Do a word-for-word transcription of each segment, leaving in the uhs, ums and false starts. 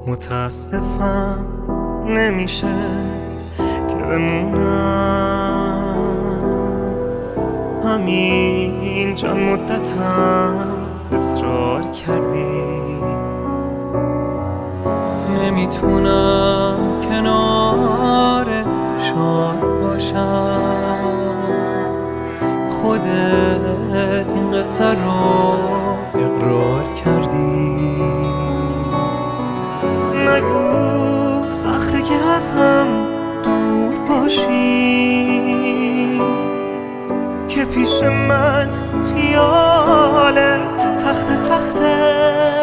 متاسفم نمیشه که بمونم همین چند مدتم اصرار کردی نمیتونم کنارت شاد باشم خودت این قصه رو اقرار کردی نگو سخته که از هم دور باشی که پیش من خیالت تخت تخته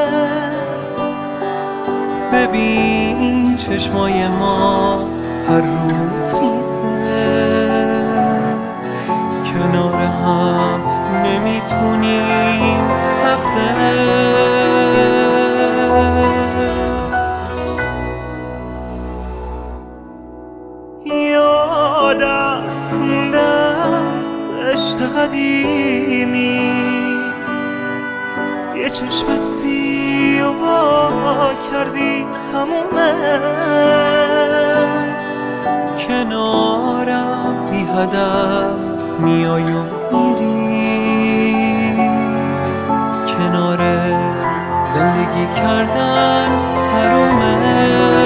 ببین چشمای ما هر روز خیسه کنار هم نمیتونیم سخته یادت مونده از عشق قدیمیت یه چشم بستی و وا کردی تمومه کنارم بی هدف میای و میری کناره زندگی کردن حرومه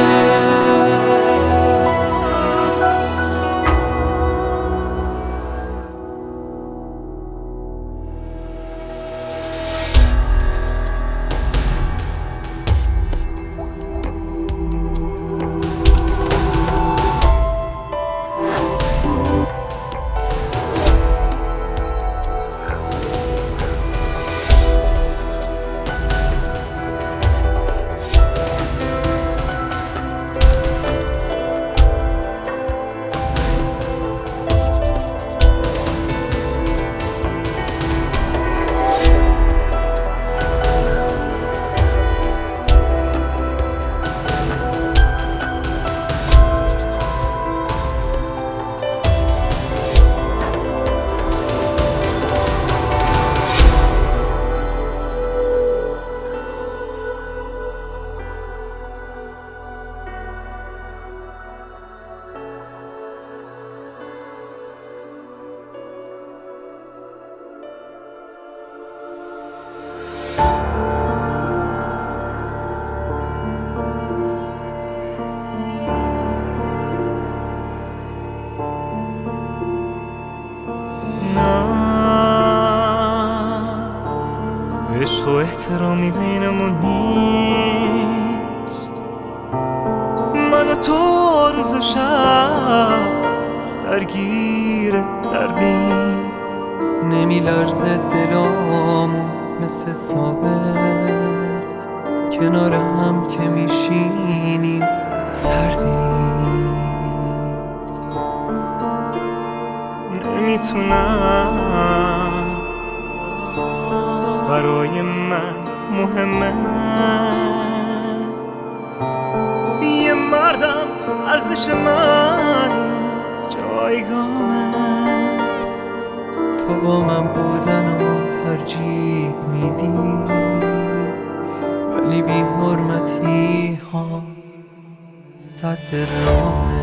عشق و احترامی بینمون نیست من و تو روز و شب درگیر دردیم نمیلرزه دلامون مثل سابق کنار هم که میشینیم سردیم نمیتونم برای من مهمه یه مردم ارزش من جایگاهه تو با من بودن و ترجیح میدی ولی بی حرمتی ها صد رامه